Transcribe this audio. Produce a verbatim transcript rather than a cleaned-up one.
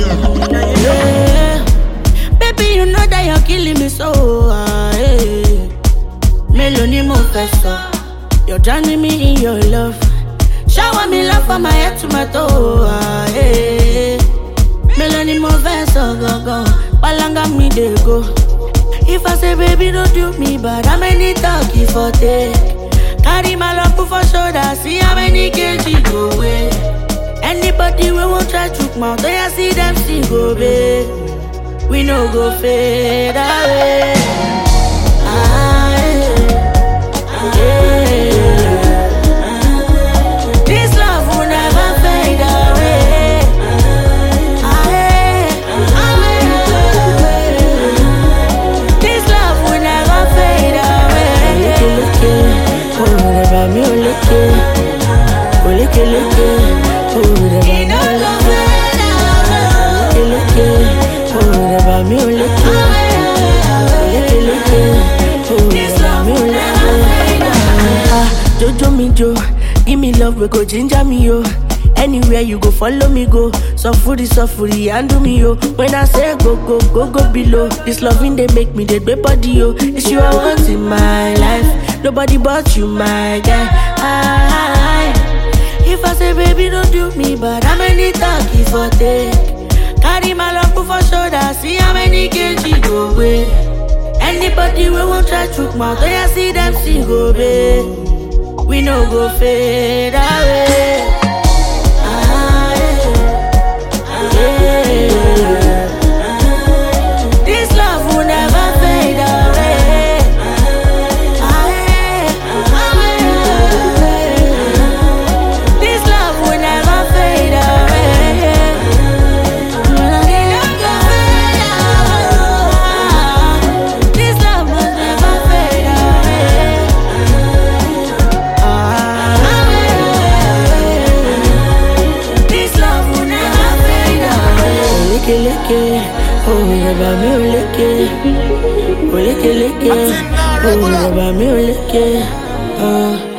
Yeah. Baby, you know that you're killing me so. Uh, yeah. Melody mo fessor, you're drowning me in your love. Shower me love from my head to my toe. Uh, yeah. Melody mo fessor, go go. Palanga me they go. If I say baby don't do me bad, how many talk you for take? Carry my love for shoulder, see how many kg go away. Anybody we won't try to mount, do you see them see go babe? We no go fade away. Ah, yeah. Yeah. This love will never fade away. Ah, yeah. Ah, yeah. This love will never fade away. Oh, never me, oh, look it. Oh, look it, look it. Oh, never me, oh, look it. Oh, never me, oh, look it. Jojo me jo, give me love, we go ginger me yo. Anywhere you go, follow me go. Sufuri, sufuri, and do me yo. When I say go, go, go, go below. This loving they make me dead body yo. It's you I want in my life. Nobody but you, my guy. I, if I say baby don't do me bad, how many talk if I take? Carry my love for shoulder, see how many kg go away. Anybody we won't try to mount, do you see them see go babe? We no go fade away. Ah, yeah. Yeah. This love will never fade away. Ah, yeah. Ah, this love will never fade away. This love will never fade away. Oh, never me, oh, lick it. Oh, lick it, lick it. Oh, never me, oh, lick it.